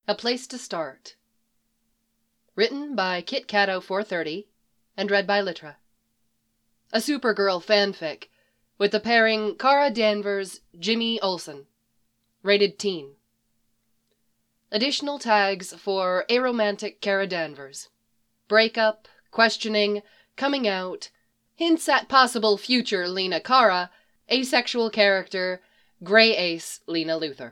A Place to Start. Written by KitKato430 and read by Litra. A Supergirl fanfic with the pairing Kara Danvers, Jimmy Olsen. Rated teen. Additional tags for aromantic Kara Danvers. Breakup, questioning, coming out, hints at possible future Lena Kara, asexual character, gray ace Lena Luthor.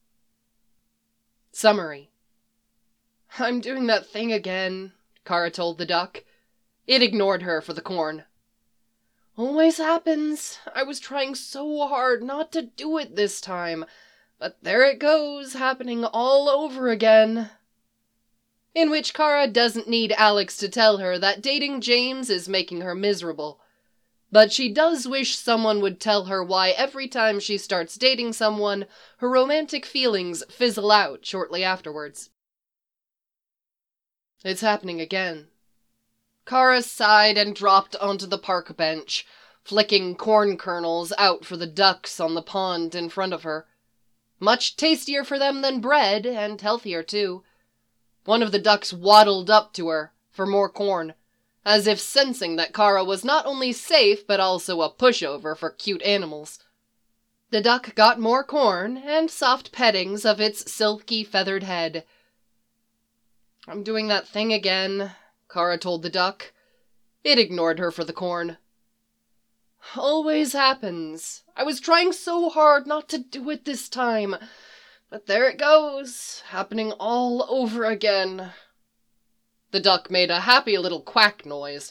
Summary. "I'm doing that thing again," Kara told the duck. It ignored her for the corn. "Always happens. I was trying so hard not to do it this time, but there it goes, happening all over again." In which Kara doesn't need Alex to tell her that dating James is making her miserable. But she does wish someone would tell her why every time she starts dating someone, her romantic feelings fizzle out shortly afterwards. "It's happening again." Kara sighed and dropped onto the park bench, flicking corn kernels out for the ducks on the pond in front of her. Much tastier for them than bread, and healthier too. One of the ducks waddled up to her for more corn, as if sensing that Kara was not only safe but also a pushover for cute animals. The duck got more corn and soft pettings of its silky feathered head. "I'm doing that thing again," Kara told the duck. It ignored her for the corn. "Always happens. I was trying so hard not to do it this time, but there it goes, happening all over again." The duck made a happy little quack noise.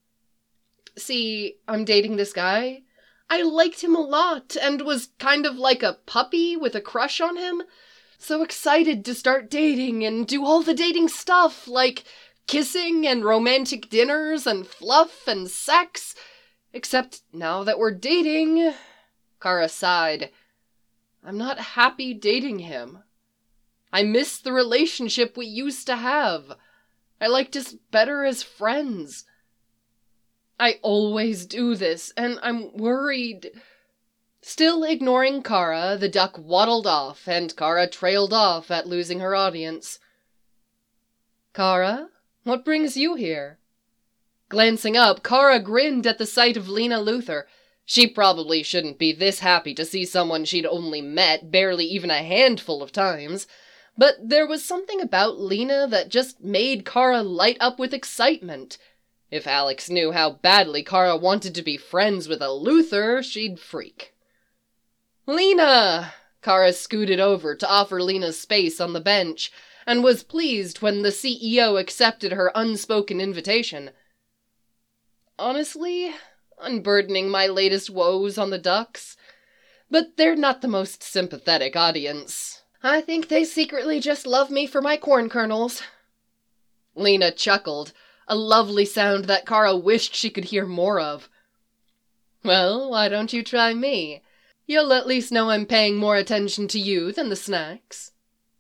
"See, I'm dating this guy. I liked him a lot and was kind of like a puppy with a crush on him. So excited to start dating and do all the dating stuff, like kissing and romantic dinners and fluff and sex. Except now that we're dating," Kara sighed, "I'm not happy dating him. I miss the relationship we used to have. I liked us better as friends. I always do this, and I'm worried." Still ignoring Kara, the duck waddled off, and Kara trailed off at losing her audience. "Kara, what brings you here?" Glancing up, Kara grinned at the sight of Lena Luthor. She probably shouldn't be this happy to see someone she'd only met barely even a handful of times, but there was something about Lena that just made Kara light up with excitement. If Alex knew how badly Kara wanted to be friends with a Luthor, she'd freak. "Lena!" Kara scooted over to offer Lena space on the bench, and was pleased when the CEO accepted her unspoken invitation. Honestly, unburdening my latest woes on the ducks. But they're not the most sympathetic audience. I think they secretly just love me for my corn kernels." Lena chuckled, a lovely sound that Kara wished she could hear more of. "Well, why don't you try me? You'll at least know I'm paying more attention to you than the snacks."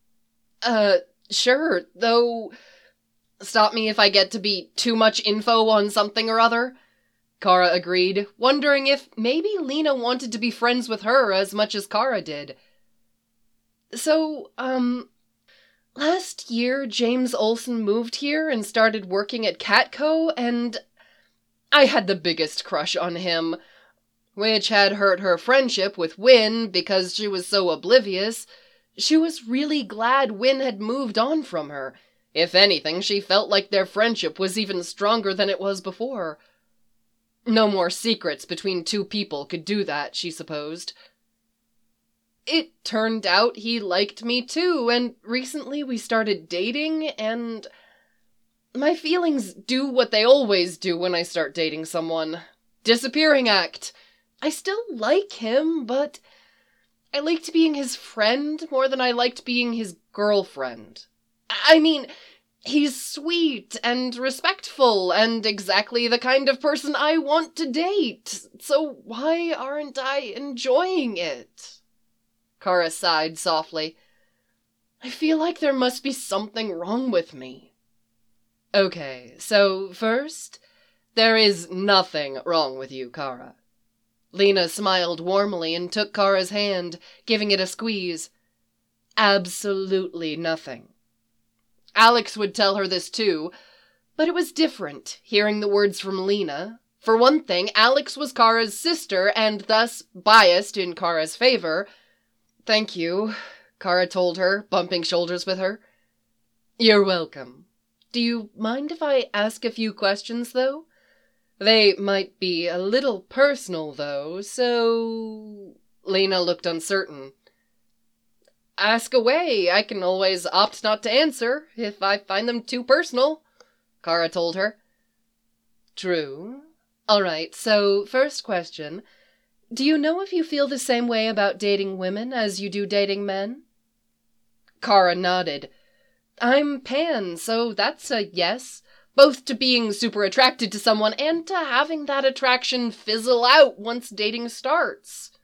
Sure, though. Stop me if I get to be too much info on something or other," Kara agreed, wondering if maybe Lena wanted to be friends with her as much as Kara did. "So, last year James Olsen moved here and started working at Catco, and I had the biggest crush on him, which had hurt her friendship with Winn because she was so oblivious. She was really glad Winn had moved on from her. If anything, she felt like their friendship was even stronger than it was before. No more secrets between two people could do that, she supposed. It turned out he liked me too, and recently we started dating, and my feelings do what they always do when I start dating someone. Disappearing act. I still like him, but I liked being his friend more than I liked being his girlfriend. I mean, he's sweet and respectful and exactly the kind of person I want to date, so why aren't I enjoying it?" Kara sighed softly. "I feel like there must be something wrong with me." "Okay, so first, there is nothing wrong with you, Kara." Lena smiled warmly and took Kara's hand, giving it a squeeze. "Absolutely nothing. Alex would tell her this too, but it was different hearing the words from Lena. For one thing, Alex was Kara's sister and thus biased in Kara's favor. "Thank you," Kara told her, bumping shoulders with her. "You're welcome. Do you mind if I ask a few questions, though? They might be a little personal, though, so..." Lena looked uncertain. "Ask away. I can always opt not to answer if I find them too personal," Kara told her. "True. All right, so first question. Do you know if you feel the same way about dating women as you do dating men?" Kara nodded. "I'm pan, so that's a yes. Both to being super attracted to someone and to having that attraction fizzle out once dating starts."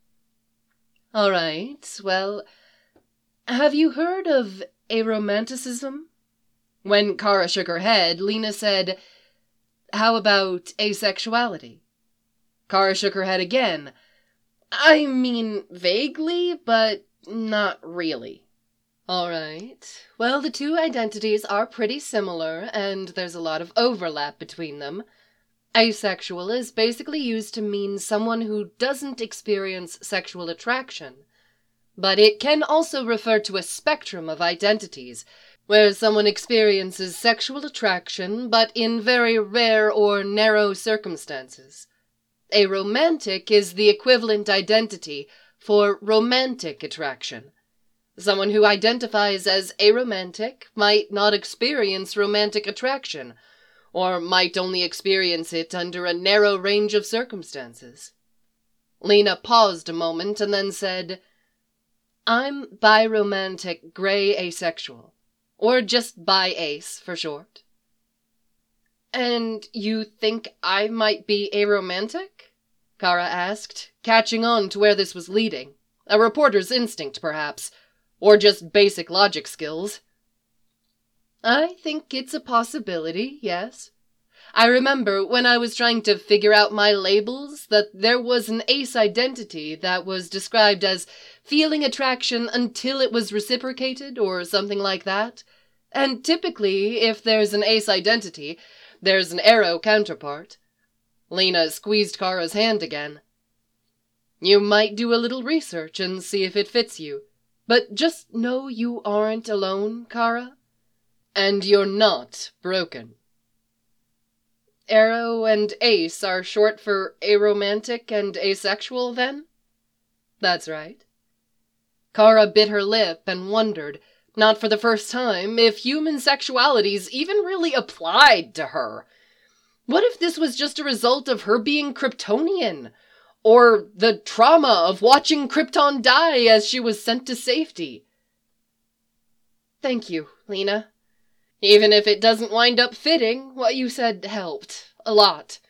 "All right, well, have you heard of aromanticism?" When Kara shook her head, Lena said, "How about asexuality?" Kara shook her head again. "I mean, vaguely, but not really." "All right. Well, the two identities are pretty similar, and there's a lot of overlap between them. Asexual is basically used to mean someone who doesn't experience sexual attraction. But it can also refer to a spectrum of identities, where someone experiences sexual attraction, but in very rare or narrow circumstances. Aromantic is the equivalent identity for romantic attraction. Someone who identifies as aromantic might not experience romantic attraction, or might only experience it under a narrow range of circumstances." Lena paused a moment and then said, "I'm biromantic gray asexual, or just bi-ace for short." "And you think I might be aromantic?" Kara asked, catching on to where this was leading. A reporter's instinct, perhaps, or just basic logic skills. "I think it's a possibility, yes. I remember when I was trying to figure out my labels that there was an ace identity that was described as feeling attraction until it was reciprocated or something like that. And typically, if there's an ace identity, there's an aro counterpart." Lena squeezed Kara's hand again. "You might do a little research and see if it fits you. But just know you aren't alone, Kara. And you're not broken." "Aro and ace are short for aromantic and asexual, then?" "That's right." Kara bit her lip and wondered, not for the first time, if human sexualities even really applied to her. What if this was just a result of her being Kryptonian? Or the trauma of watching Krypton die as she was sent to safety? "Thank you, Lena. Even if it doesn't wind up fitting, what you said helped. A lot."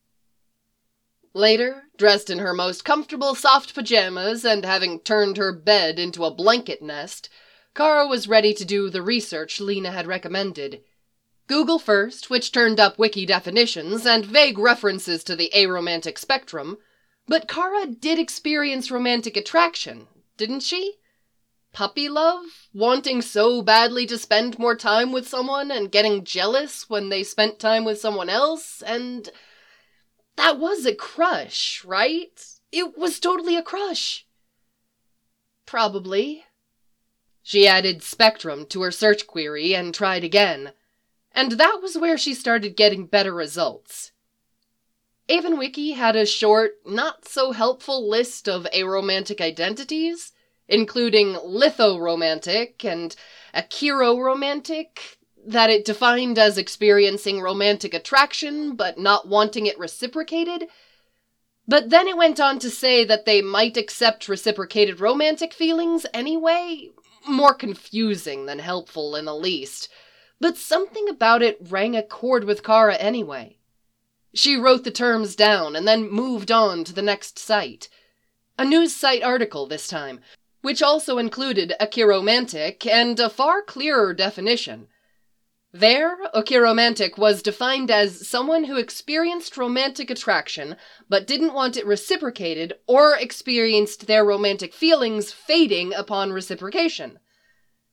Later, dressed in her most comfortable soft pajamas and having turned her bed into a blanket nest, Kara was ready to do the research Lena had recommended. Google first, which turned up wiki definitions and vague references to the aromantic spectrum. But Kara did experience romantic attraction, didn't she? Puppy love? Wanting so badly to spend more time with someone and getting jealous when they spent time with someone else, and that was a crush, right? It was totally a crush. Probably. She added spectrum to her search query and tried again. And that was where she started getting better results. AvenWiki had a short, not-so-helpful list of aromantic identities, including lithoromantic and achiroromantic, that it defined as experiencing romantic attraction but not wanting it reciprocated. But then it went on to say that they might accept reciprocated romantic feelings anyway. More confusing than helpful in the least. But something about it rang a chord with Kara anyway. She wrote the terms down and then moved on to the next site. A news site article this time, which also included achiromantic and a far clearer definition. There, achiromantic was defined as someone who experienced romantic attraction but didn't want it reciprocated or experienced their romantic feelings fading upon reciprocation.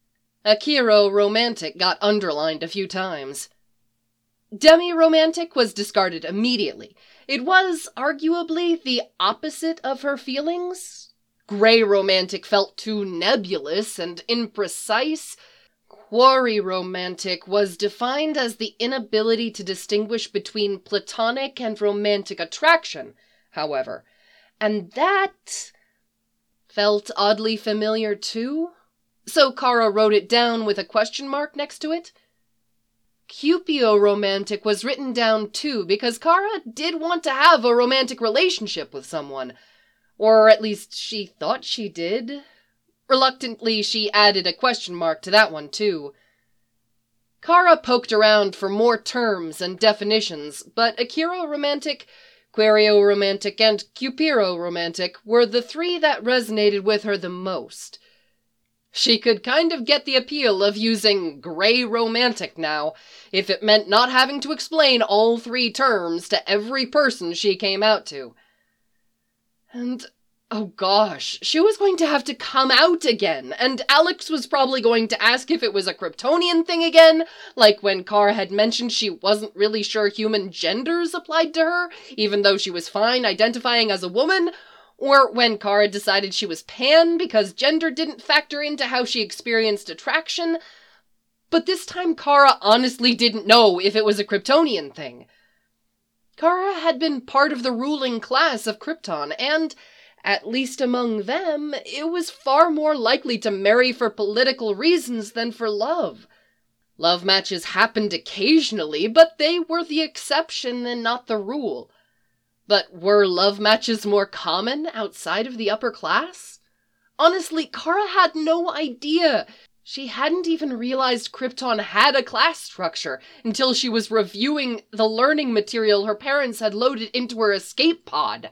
Akira romantic got underlined a few times. Demi-romantic was discarded immediately. It was, arguably, the opposite of her feelings. Grey romantic felt too nebulous and imprecise. Quarry romantic was defined as the inability to distinguish between platonic and romantic attraction, however, and that felt oddly familiar too. So Kara wrote it down with a question mark next to it. Cupio-romantic was written down too because Kara did want to have a romantic relationship with someone. Or at least she thought she did. Reluctantly, she added a question mark to that one too. Kara poked around for more terms and definitions, but Akira-romantic, Quario-romantic, and Cupiro-romantic were the three that resonated with her the most. She could kind of get the appeal of using grey romantic now, if it meant not having to explain all three terms to every person she came out to. And, oh gosh, she was going to have to come out again, and Alex was probably going to ask if it was a Kryptonian thing again, like when Kara had mentioned she wasn't really sure human genders applied to her, even though she was fine identifying as a woman, or when Kara decided she was pan because gender didn't factor into how she experienced attraction. But this time Kara honestly didn't know if it was a Kryptonian thing. Kara had been part of the ruling class of Krypton, and, at least among them, it was far more likely to marry for political reasons than for love. Love matches happened occasionally, but they were the exception and not the rule. But were love matches more common outside of the upper class? Honestly, Kara had no idea. She hadn't even realized Krypton had a class structure until she was reviewing the learning material her parents had loaded into her escape pod.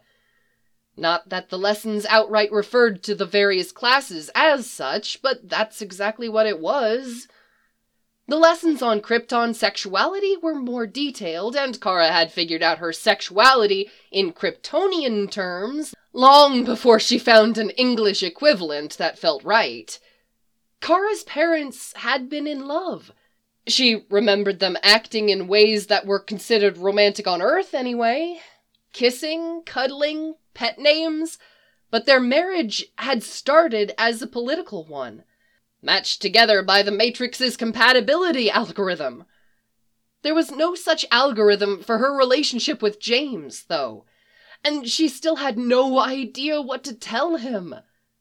Not that the lessons outright referred to the various classes as such, but that's exactly what it was. The lessons on Krypton sexuality were more detailed, and Kara had figured out her sexuality in Kryptonian terms long before she found an English equivalent that felt right. Kara's parents had been in love. She remembered them acting in ways that were considered romantic on Earth anyway. Kissing, cuddling, pet names. But their marriage had started as a political one, matched together by the Matrix's compatibility algorithm. There was no such algorithm for her relationship with James, though, and she still had no idea what to tell him.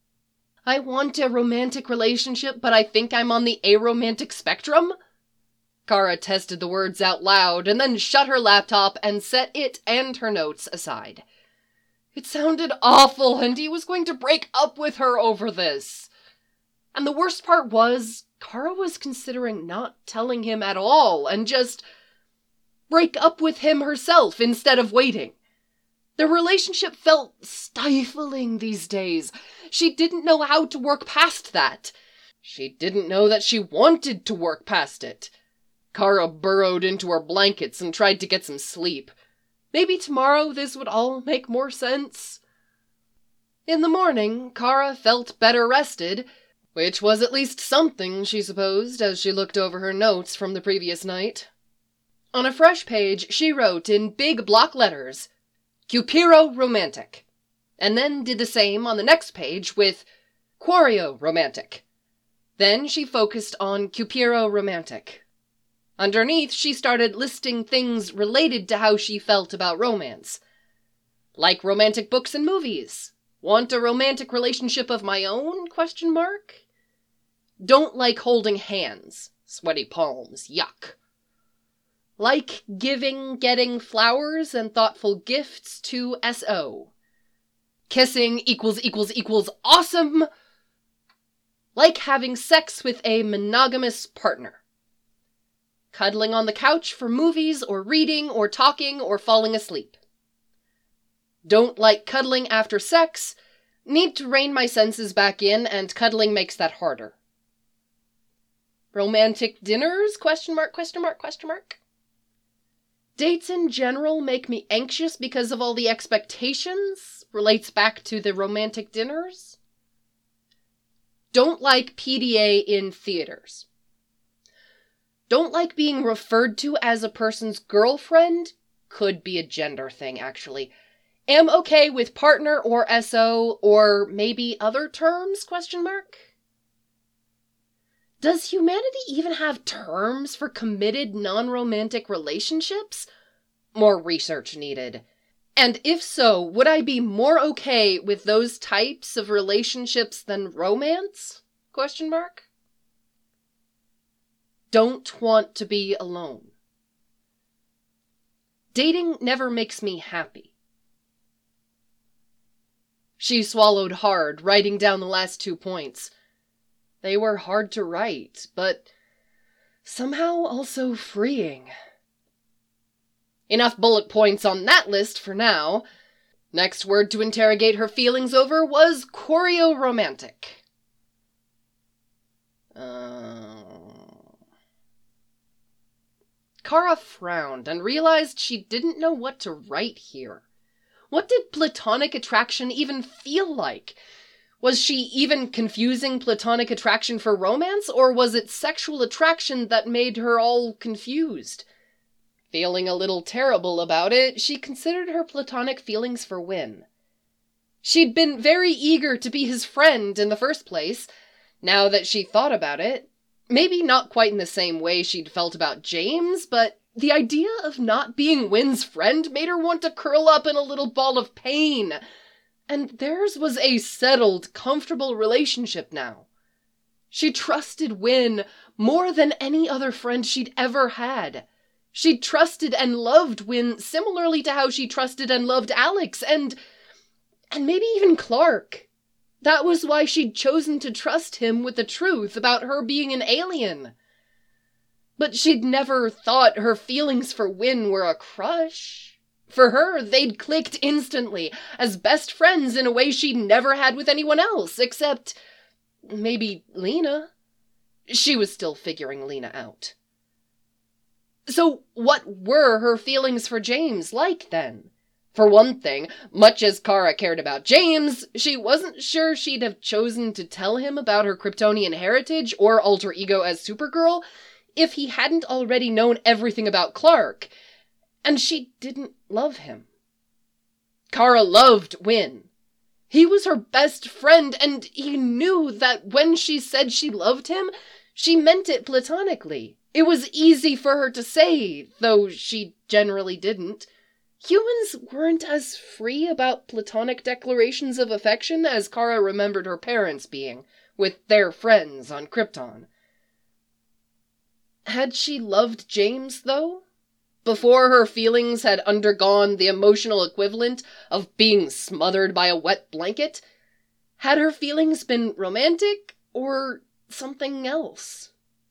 I want a romantic relationship, but I think I'm on the aromantic spectrum? Kara tested the words out loud and then shut her laptop and set it and her notes aside. It sounded awful, and he was going to break up with her over this. And the worst part was, Kara was considering not telling him at all and just break up with him herself instead of waiting. Their relationship felt stifling these days. She didn't know how to work past that. She didn't know that she wanted to work past it. Kara burrowed into her blankets and tried to get some sleep. Maybe tomorrow this would all make more sense. In the morning, Kara felt better rested, which was at least something, she supposed, as she looked over her notes from the previous night. On a fresh page, she wrote in big block letters, Cupiro-romantic, and then did the same on the next page with Quario-romantic. Then she focused on Cupiro-romantic. Underneath, she started listing things related to how she felt about romance. Like romantic books and movies. Want a romantic relationship of my own? ? Don't like holding hands. Sweaty palms. Yuck. Like getting flowers and thoughtful gifts to SO. Kissing == awesome. Like having sex with a monogamous partner. Cuddling on the couch for movies or reading or talking or falling asleep. Don't like cuddling after sex. Need to rein my senses back in, and cuddling makes that harder. Romantic dinners? ? Dates in general make me anxious because of all the expectations. Relates back to the romantic dinners. Don't like PDA in theaters. Don't like being referred to as a person's girlfriend. Could be a gender thing, actually. Am okay with partner or SO or maybe other terms, ? Does humanity even have terms for committed non-romantic relationships? More research needed. And if so, would I be more okay with those types of relationships than romance? ? Don't want to be alone. Dating never makes me happy. She swallowed hard, writing down the last 2 points. They were hard to write, but somehow also freeing. Enough bullet points on that list for now. Next word to interrogate her feelings over was choreoromantic. Kara frowned and realized she didn't know what to write here. What did platonic attraction even feel like? Was she even confusing platonic attraction for romance, or was it sexual attraction that made her all confused? Feeling a little terrible about it, she considered her platonic feelings for Wynne. She'd been very eager to be his friend in the first place. Now that she thought about it, maybe not quite in the same way she'd felt about James, but the idea of not being Wynne's friend made her want to curl up in a little ball of pain. And theirs was a settled, comfortable relationship now. She trusted Wynne more than any other friend she'd ever had. She trusted and loved Wynne similarly to how she trusted and loved Alex, and maybe even Clark. That was why she'd chosen to trust him with the truth about her being an alien. But she'd never thought her feelings for Wynne were a crush. For her, they'd clicked instantly, as best friends in a way she'd never had with anyone else, except maybe Lena. She was still figuring Lena out. So what were her feelings for James like, then? For one thing, much as Kara cared about James, she wasn't sure she'd have chosen to tell him about her Kryptonian heritage or alter ego as Supergirl if he hadn't already known everything about Clark, and she didn't love him. Kara loved Wynne. He was her best friend, and he knew that when she said she loved him, she meant it platonically. It was easy for her to say, though she generally didn't. Humans weren't as free about platonic declarations of affection as Kara remembered her parents being, with their friends on Krypton. Had she loved James, though? Before her feelings had undergone the emotional equivalent of being smothered by a wet blanket? Had her feelings been romantic, or something else?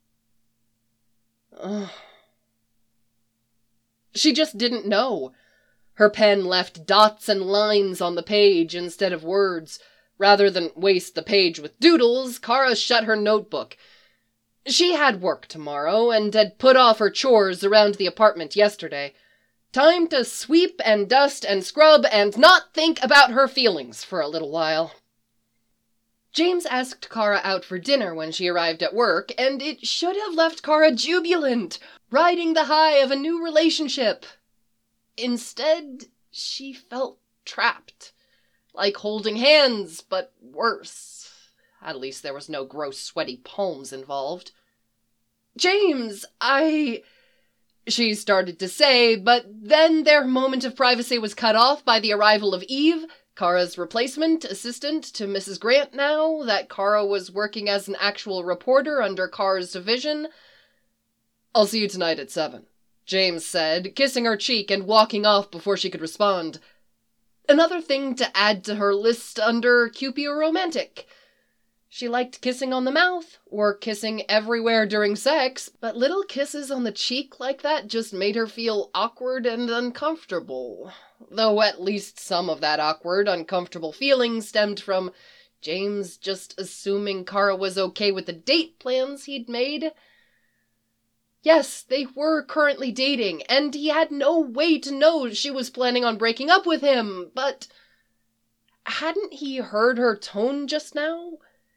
She just didn't know. Her pen left dots and lines on the page instead of words. Rather than waste the page with doodles, Kara shut her notebook. She had work tomorrow, and had put off her chores around the apartment yesterday. Time to sweep and dust and scrub and not think about her feelings for a little while. James asked Kara out for dinner when she arrived at work, and it should have left Kara jubilant, riding the high of a new relationship. Instead, she felt trapped. Like holding hands, but worse. At least there was no gross, sweaty palms involved. James, she started to say, but then their moment of privacy was cut off by the arrival of Eve, Kara's replacement assistant to Mrs. Grant now that Kara was working as an actual reporter under Kara's division. "I'll see you tonight at 7, James said, kissing her cheek and walking off before she could respond. Another thing to add to her list under Cupio-romantic. She liked kissing on the mouth, or kissing everywhere during sex, but little kisses on the cheek like that just made her feel awkward and uncomfortable. Though at least some of that awkward, uncomfortable feeling stemmed from James just assuming Kara was okay with the date plans he'd made. Yes, they were currently dating, and he had no way to know she was planning on breaking up with him, but hadn't he heard her tone just now?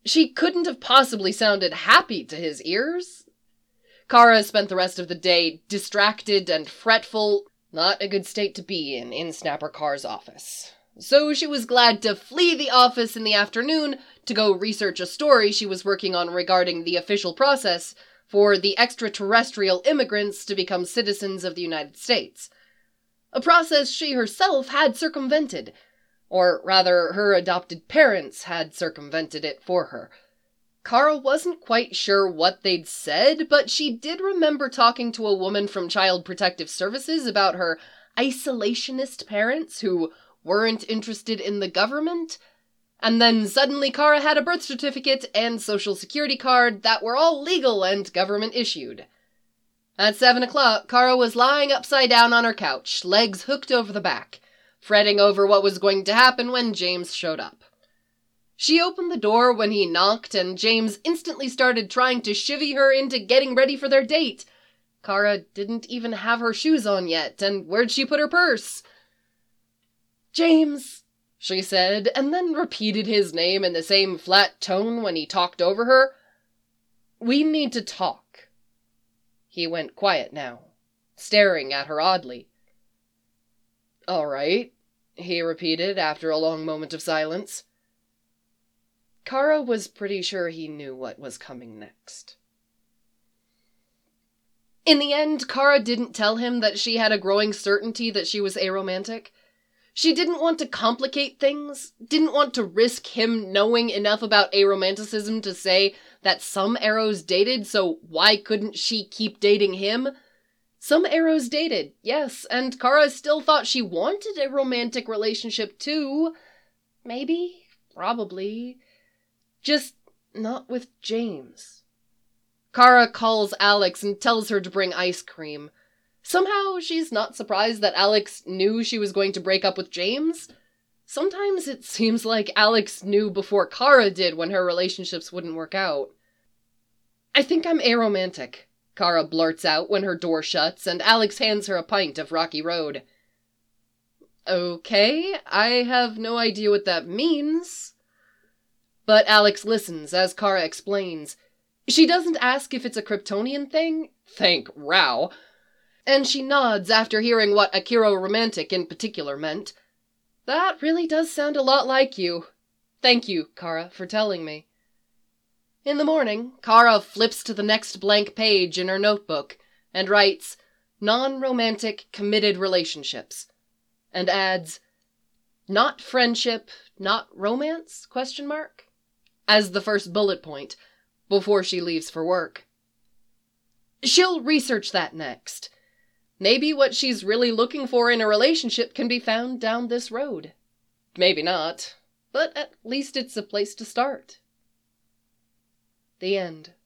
She couldn't have possibly sounded happy to his ears. Kara spent the rest of the day distracted and fretful, not a good state to be in Snapper Carr's office. So she was glad to flee the office in the afternoon to go research a story she was working on regarding the official process for the extraterrestrial immigrants to become citizens of the United States. A process she herself had circumvented, or rather her adopted parents had circumvented it for her. Kara wasn't quite sure what they'd said, but she did remember talking to a woman from Child Protective Services about her isolationist parents who weren't interested in the government. And then suddenly Kara had a birth certificate and social security card that were all legal and government issued. At 7 o'clock, Kara was lying upside down on her couch, legs hooked over the back, fretting over what was going to happen when James showed up. She opened the door when he knocked, and James instantly started trying to chivvy her into getting ready for their date. Kara didn't even have her shoes on yet, and where'd she put her purse? "James," she said, and then repeated his name in the same flat tone when he talked over her. "We need to talk." He went quiet now, staring at her oddly. "All right," he repeated after a long moment of silence. Kara was pretty sure he knew what was coming next. In the end, Kara didn't tell him that she had a growing certainty that she was aromantic. She didn't want to complicate things, didn't want to risk him knowing enough about aromanticism to say that some aros dated, so why couldn't she keep dating him? Some aros dated, yes, and Kara still thought she wanted a romantic relationship too. Maybe, probably, just not with James. Kara calls Alex and tells her to bring ice cream. Somehow, she's not surprised that Alex knew she was going to break up with James. Sometimes it seems like Alex knew before Kara did when her relationships wouldn't work out. "I think I'm aromantic," Kara blurts out when her door shuts and Alex hands her a pint of Rocky Road. "Okay, I have no idea what that means." But Alex listens as Kara explains. She doesn't ask if it's a Kryptonian thing, thank Rao, and she nods after hearing what Akiro-romantic in particular meant. "That really does sound a lot like you. Thank you, Kara, for telling me." In the morning, Kara flips to the next blank page in her notebook and writes, "Non-romantic committed relationships," and adds, "Not friendship, not romance?" as the first bullet point, before she leaves for work. She'll research that next. Maybe what she's really looking for in a relationship can be found down this road. Maybe not, but at least it's a place to start. The end.